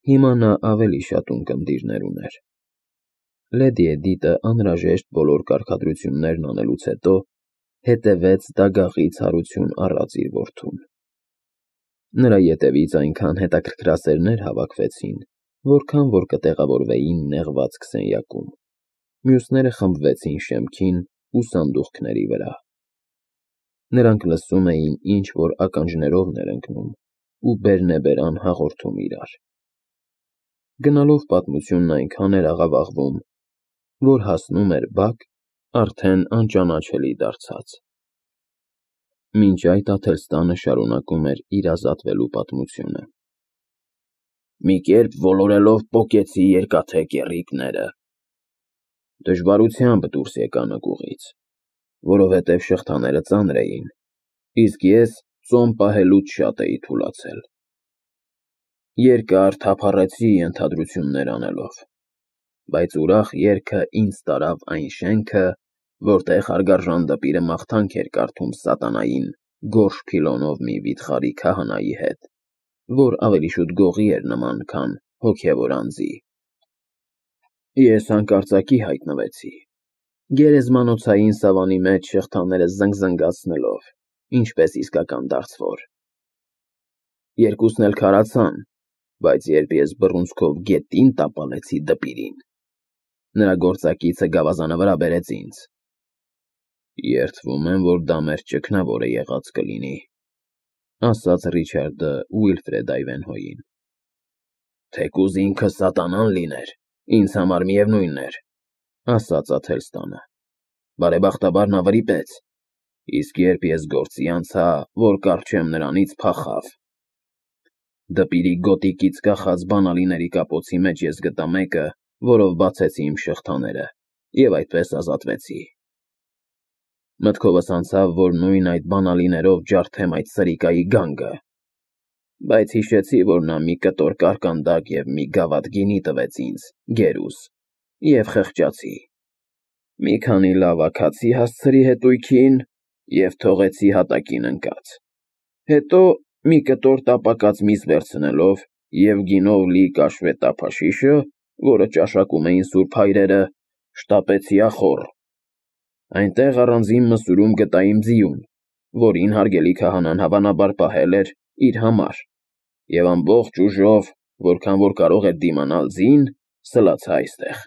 Հիմա նա ավելի շատ ունկնդիրներ ուներ։ Լեդի Էդիտը անհրաժեշտ բոլոր կարգադրություններն անելուց հետո հետևեց դագաղի ցարություն առած իր որդուն։ Նրա ետևից այնքան հետաքրքրասերներ հավաքվեցին, որքան որ կտեղավորվեին նեղված քսենյակում։ Մյուսները խմբվեցին շեմքին ու սանդուղքների վրա։ Նրանք լսում էին ինչ-որ ականջներով ներընկնում ու բերնեբերան հաղորդում իրար։ Գնալով պատմությունն այնքան էր աղավաղվում, որ հասնում էր բակ, արդեն անճանաչելի դարձած։ Մինչ այդ Աթելստանը շարունակում էր իր ազատվելու պատմությունը։ Մի կերպ ոլորելով պոկեցի երկաթե կեռիկները։ Դժվարությամբ դուրս եկա նկուղից, որովհետև շղթաները ծանր էին, իսկ ես ծոմ պահելուց շատ էի թուլացել։ Երկար թափառեցի ենթադրություններ անելով, բայց ուրախ երգը ինձ տարավ այն շենքը, որտեղ հարգարժան դպիրը մաղթանք էր կարդում սատանային գորշ փիլոնով մի վիթխարի քահանայի հետ, որ ավելի շուտ գողի էր նման, քան հոգևոր անձի։ Ես հանկարծակի հայտնվեցի, գերեզմանոցային սավանի մեջ շղթաները զնգզնգացնելով, ինչպես իսկական դարձվոր։ Երկուսն էլ քարացան, բայց երբ ես բռունցքով գետին տապալեցի դպիրին, նրա գործակիցը գավազանը վրա բերեց ինձ։ Երդվում եմ, որ դա մեր ճգնավորը եղած կլինի, ասաց Ռիչարդը Ուիլֆրեդ Այվենհոյին։ Թեկուզ ինքը սատանան լիներ, ինձ համար միևնույն էր, ասաց Աթելստանը։ Բարեբախտաբար նա վրիպեց, իսկ երբ ես գործի անցա, որ կառչեմ նրանից, փախավ։ Դպիրի գոտիկից կախած բանալիների կապոցի մեջ ես գտա մեկը, որով բացեցի իմ շղթաները, և այդպես ազատվեցի։ Մտքովս անցավ, որ նույն այդ բանալիներով ջարդեմ այդ սրիկայի գանգը, բայց հիշեցի, որ նա մի կտոր կարկանդակ և մի գավաթ գինի տվեց ինձ, գերուզ, և խեղճացի։ Մի քանի լավ աքացի հասցրի հետույքին և թողեցի հատակին ընկած։ Հետո մի կտոր տապակած միս վերցնելով և գինով լի կաշվե տափաշիշը, որը ճաշակում էին սուրբ հայրերը, շտապեցի ախոռ։ Այնտեղ առանձին մսուրում գտա իմ ձիուն, որին հարգելի քահանան հավանաբար պահել էր իր համար, և ամբողջ ուժով, որքան որ կարող էր դիմանալ ձին, սլացա այստեղ։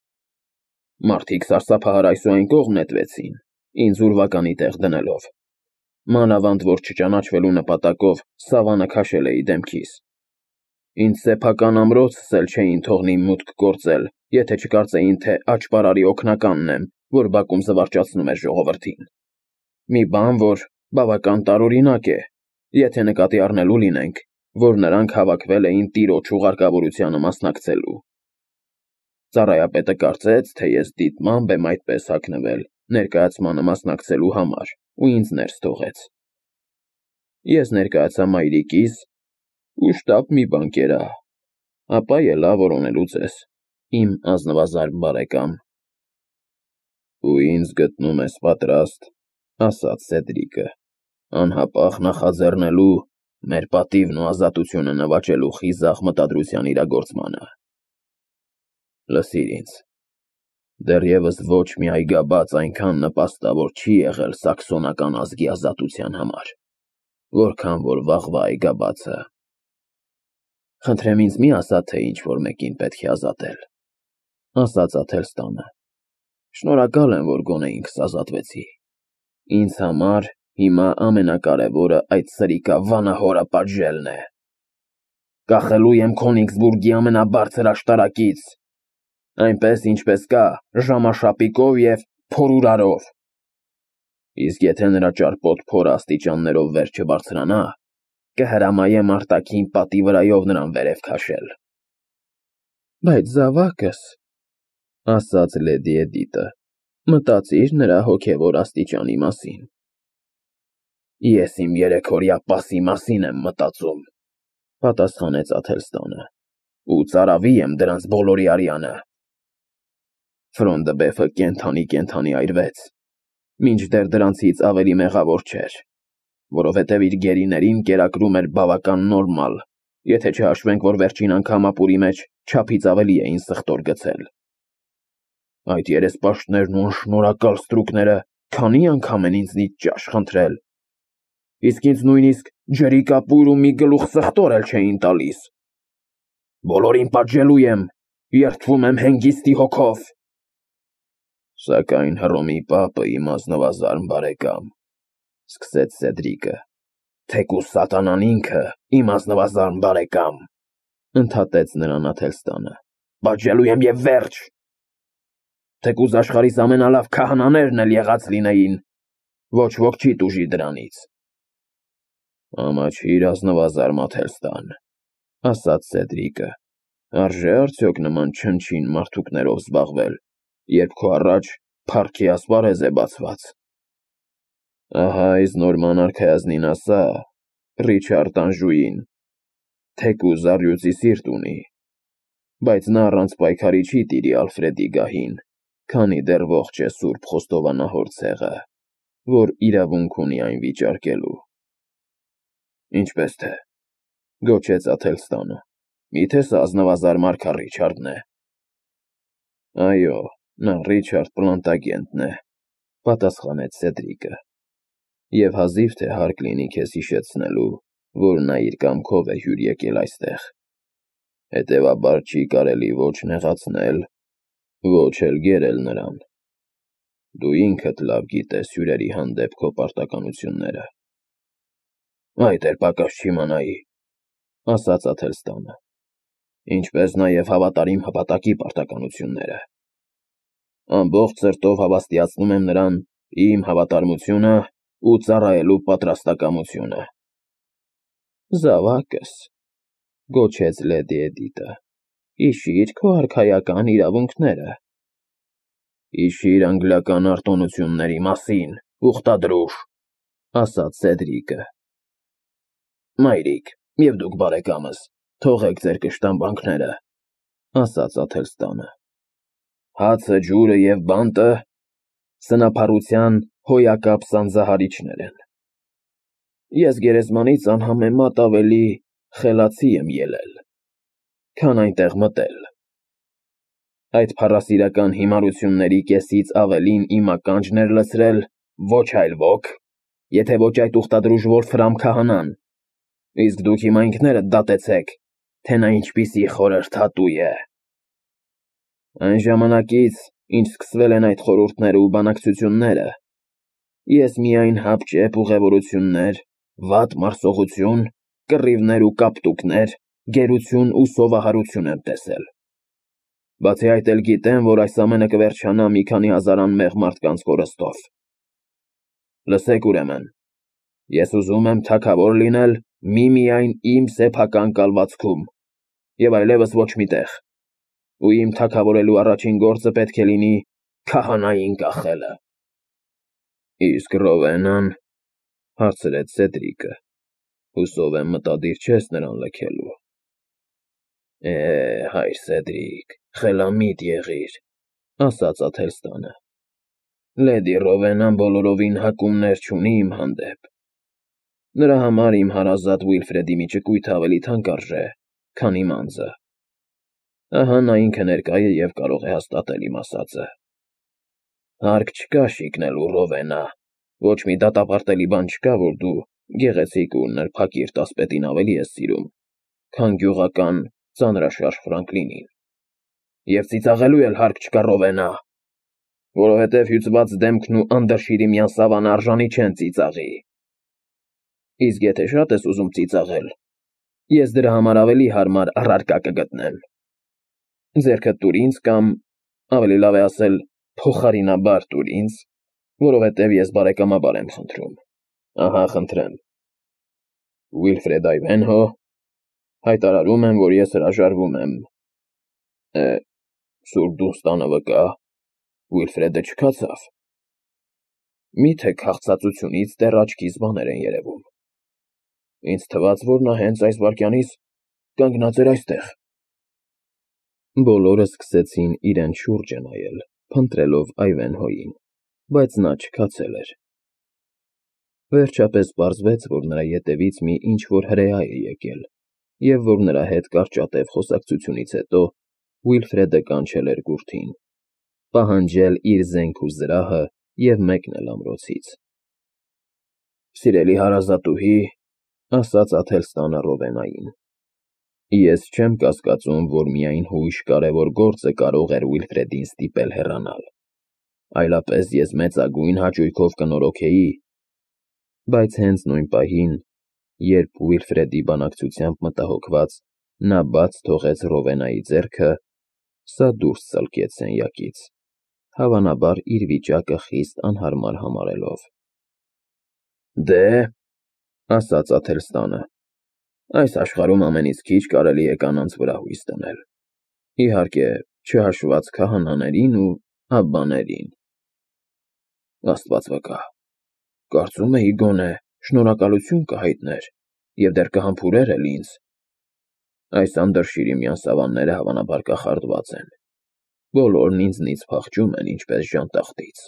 Մարդիկ սարսափահար այս ու այն կողմ նետվեցին, ինձ ուրվականի տեղ դնելով, մանավանդ որ չճանաչվելու նպատակով սավանը քաշել էի դեմքիս։ Ինձ սեփական ամրոցս էլ չէին թողնի մուտք գործել, եթե չկարծեին, թե աճպարարի օգնականն եմ, որ բակում զվարճացնում էր ժողովրդին։ Մի բան, որ բավական տարօրինակ է, եթե նկատի առնելու լինենք, որ նրանք հավաքվել էին տիրոջ ուղարկավորությանը մասնակցելու։ Ծառայապետը կարծեց, թե ես դիտմամբ եմ այդպես հագնվել ներկայացմանը մասնակցելու համար ու ինձ ներս թողեց։ Ես ներկայացա մայրիկիս ու շտապ մի բան կերա, ապա ելա որոնելու ձեզ, իմ ազնվազարդ բարեկամ։ Ու ինձ գտնում ես պատրաստ, ասաց Սեդրիկը, անհապաղ նախաձեռնելու մեր պատիվն ու ազատությունը նվաճելու խիզախ մտադրության իրագործմանը։ Լսիր ինձ, դեռևս ոչ մի այգաբաց այնքան նպաստավոր չի եղել սաքսոնական ազգի ազատության համար, որքան որ վաղվա այգաբացը։ Խնդրեմ ինձ մի ասա, թե ինչ-որ մեկին պետք է ազատել, ասաց Աթելստանը։ Շնորհակալ եմ, որ գոնե ինքս ազատվեցի։ Ինձ համար հիմա ամենակարևորը այդ սրիկա վանահորը պատժելն է։ Կախելու եմ Քոնիգսբուրգի ամենաբարձր աշտարակից, այնպես ինչպես կա ժամաշապիկով և փորուրարով։ Իսկ եթե նրա ճարպոտ փորը աստիճաններով վեր չբարձրանա, կհրամայեմ արտաքին պատի վրայով նրան վերև քաշել։ Բայց զավակս, ասաց Լեդի Էդիտը, մտածիր նրա հոգևոր աստիճանի մասին։ Ես իմ երեքօրյա պասի մասին եմ մտածում, պատասխանեց Աթելստանը, ու ծարավի եմ դրանց բոլորի արյանը։ Ֆրոնդբեֆը կենդանի այրվեց, մինչդեռ դրանցից ավելի մեղավոր չէր, որովհետև իր գերիներին կերակրում էր բավական նորմալ, Եթե չհաշվենք, որ վերջին անգամ ապուրի մեջ չափից ավելի էին սխտոր գցել։ Այդ երեսպաշտներն ու անշնորհակալ ստրուկները քանի անգամ են ինձնից ճաշ խնդրել։ Իսկ ինձ նույնիսկ ջրի կապույր ու մի գլուխ սխտոր էլ չէին տալիս։ Բոլորին պատժելու եմ, երդվում եմ հենգիստի հոգով։ Սակայն Հռոմի պապը իմ ազնվազարմ բարեկամ, սկսեց Սեդրիկը, թեկուզ սատանան ինքը իմ ազնվազարմ բարեկամ, ընդհատեց նրան Աթելստանը, պատժելու եմ և վերջ։ Թեկուզ աշխարհիս ամենալավ քահանաներն էլ եղած լինեին, ոչ ոք չի տուժի դրանից։ Ամաչիր ազնվազարմ Աթելստան, ասաց Սեդրիկը, արժե արդյոք նման չնչին մարդուկներով զբաղվել, երբ քո առաջ փառքի ասպարեզ է բացված։ Ահա այս նորման արքայազնին ասա, Ռիչարդ Անժուին, թեկուզ առյուծի սիրտ ունի, բայց նա առանց պայքարի չի տիրի Ալֆրեդի գահին, քանի դեռ ողջ է սուրբ խոստովանահոր ցեղը, որ իրավունք ունի այն վիճարկելու։ Ինչպես թե, գոչեց Աթելստանը, միթե սա ազնվազարմ արքա Ռիչարդն է։ Այո, նա Ռիչարդ Պլանտագենտն է, պատասխանեց Սեդրիկը, և հազիվ թե հարկ լինի քեզ հիշեցնելու, որ նա իր կամքով է հյուր եկել այստեղ։ Հետևաբար չի կարելի ոչ նեղացնել, ոչ էլ գերել նրան։ Դու ինքդ լավ գիտես հյուրերի հանդեպ քո պարտականությունները։ Այդ էլ պակաս չիմանայի, ասաց Աթելստանը, ինչպես նաև հավատարիմ հպատակի պարտականությունները։ Ամբողջ սրտով հավաստիացնում եմ նրան իմ հավատարմությունը ու ծառայելու պատրաստակամությունը։ Զավակս, գոչեց լեդի Էդիտը, հիշիր քո արքայական իրավունքները։ Հիշիր անգլիական արտոնությունների մասին, ուխտադրուժ, ասաց Սեդրիկը։ Մայրիկ, և դուք բարեկամս, թողեք ձեր կշտամբանքները, ասաց Աթելստանը։ Հացը, ջուրը և բանտը սնափառության հոյակապ սանձահարիչներ են։ Ես գերեզմանից անհամեմատ ավելի խելացի եմ ելել, քան այնտեղ մտել։ Այդ փառասիրական հիմարությունների կեսից ավելին իմ ականջն էր լցրել ոչ այլ ոք, եթե ոչ այդ ուխտադրուժ Վոլֆրամ քահանան, իսկ դուք հիմա ինքներդ դատեցեք, թե նա ինչպիսի խորհրդատու է։ Այն ժամանակից, ինչ սկսվել են այդ խորհուրդները ու բանակցությունները, ես միայն հապճեպ ուղևորություններ, վատ մարսողություն, կռիվներ ու կապտուկներ, գերություն ու սովահարություն եմ տեսել։ Բացի այդ էլ գիտեմ, որ այս ամենը կվերջանա մի քանի հազար անմեղ մարդկանց կորստով։ Լսեք ուրեմն, ես ուզում եմ թագավոր լինել միմիայն իմ սեփական կալվածքում և այլևս ոչ մի տեղ, ու իմ թագավորելու առաջին գործը պետք է լինի քահանային կախելը։ Իսկ Ռովենան, հարցրեց Սեդրիկը, հուսով եմ մտադիր չես նրան լքելու։ Հայր Սեդրիկ, խելամիտ եղիր, ասաց Աթելստանը։ Լեդի Ռովենան բոլորովին հակումներ չունի իմ հանդեպ։ Նրա համար իմ հարազատ Ուիլֆրեդի մի ճկույթ ավելի թանկարժե, քան իմ անձը։ Ահա նա ինքը ներկա է և կարող է հաստատել իմ ասածը։ Հարկ չկա շիկնելու, Ռովենա, ոչ մի դատապարտելի բան չկա, որ դու գեղեցիկ ու նրբակիր տասպետին ավելի ես սիրում, քան գյուղական ծանրաշարժ Ֆրանկլինին։ Եվ ծիծաղելու էլ հարկ չկա, Ռովենա, որովհետև հյուծված դեմքն ու անդրշիրիմյան սավանը արժանի չեն ծիծաղի։ Իսկ եթե շատ ես ուզում ծիծաղել, ես դրա համար ավելի հարմար առարկա կգտնեմ։ Ձեռքդ տուր ինձ կամ, ավելի լավ է ասել, փոխարինաբար տուր ինձ, որովհետև ես բարեկամաբար եմ խնդրում։ Ահա, խնդրեմ։ Ուիլֆրեդ Այվենհո, հայտարարում եմ, որ ես հրաժարվում եմ։ Սուրբ Դունստանը վկա։ Ուիլֆրեդը չքացավ։ Միթե քաղցածությունից դեռ աչքիս բաներ են երևում։ Ինձ թվաց, որ նա հենց այս վայրկյանից կանգնած էր այստեղ։ Բոլորը սկսեցին իրեն շուրջը նայել, փնտրելով Այվենհոյին, բայց նա չքացել էր։ Վերջապես պարզվեց, որ նրա ետևից մի ինչ-որ հրեա է եկել և որ նրա հետ կարճատև խոսակցությունից հետո Ուիլֆրեդը կանչել էր Գուրթին, պահանջել իր զենք ու զրահը և մեկնել ամրոցից։ «Սիրելի հարազատուհի», ասաց Աթելստանը Ռովենային, «ես չեմ կասկածում, որ միայն հույժ կարևոր գործը կարող էր Ուիլֆրեդին ստիպել հեռանալ, այլապես ես մեծագույն հաճույքով կնորոգեի, բայց հենց նույն պահին, երբ Ուիլֆրեդի բանակցությամբ մտահոգված նա բաց թողեց Ռովենայի ձեռքը, սա դուրս ծլկեց սենյակից, հավանաբար իր վիճակը խիստ անհարմար համարելով»։ «Դե», ասաց Աթելստանը, «այս աշխարհում ամենից քիչ կարելի է կանանց վրա հույս դնել, իհարկե, չհաշված քահանաներին ու աբբաներին»։ «Աստված վկա, կարծում էի գոնե շնորհակալություն կհայտներ և դեռ կհամբուրեր էլ ինձ։ Այս անդրշիրիմյան սավանները հավանաբար կախարդված են, բոլորն ինձնից փախչում են ինչպես ժանտախտից։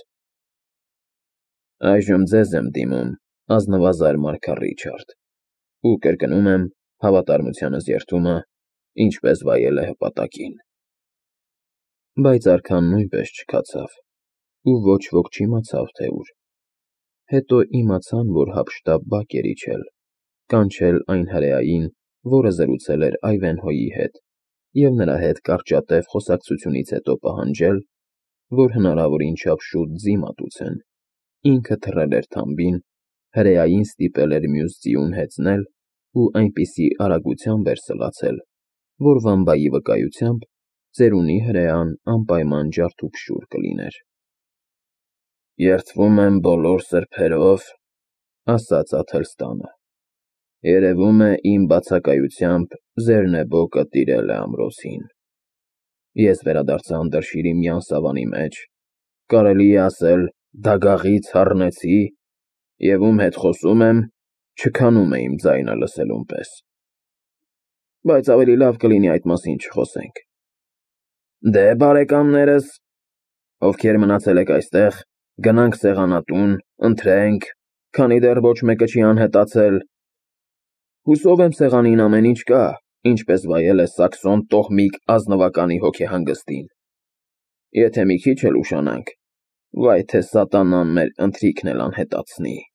Այժմ ձեզ եմ դիմում, ազնվազար մարգար Ռիչարդ, ու կրկնում եմ հավատարմությանս երդումը, ինչպես վայել է հպատակին»։ Բայց արքան նույնպես չքացավ, ու ոչ ոք չիմացավ, թե ուր։ Հետո իմացան, որ հափշտապ բակ էր իջել, կանչել այն հրեային, որը զրուցել էր Այվենհոյի հետ, և նրա հետ կարճատև խոսակցությունից հետո պահանջել, որ հնարավորին չափ շուտ ձի մատուցեն, ինքը թռել էր թամբին, հրեային ստիպել էր մյուս ձիուն հեծնել ու այնպիսի արագությամբ էր սլացել, որ վամբայի վկայությամբ ծերունի հրեան անպայման ջարդուփշուր կլիներ։ «Երդվում եմ բոլոր սրբերով», ասաց Աթելստանը, «երևում է իմ բացակայությամբ Զեռնեբոկը տիրել է ամրոցին։ Ես վերադարձա անդրշիրիմյան սավանի մեջ, կարելի է ասել դագաղից հառնեցի, և ում հետ խոսում եմ, չքանում է իմ ձայնը լսելուն պես։ Բայց ավելի լավ կլինի այդ մասին չխոսենք։ Դե, բարեկամներս, ովքեր մնացել եք այստեղ, գնանք սեղանատուն, ընթրենք, քանի դեռ ոչ մեկը չի անհետացել։ Հուսով եմ սեղանին ամեն ինչ կա, ինչպես վայել է Սաքսոն տոհմիկ ազնվականի հոգեհանգստին։ Եթե մի քիչ էլ ուշանանք, վայ թե սատանան մեր ընթրիքն էլ անհետացնի»։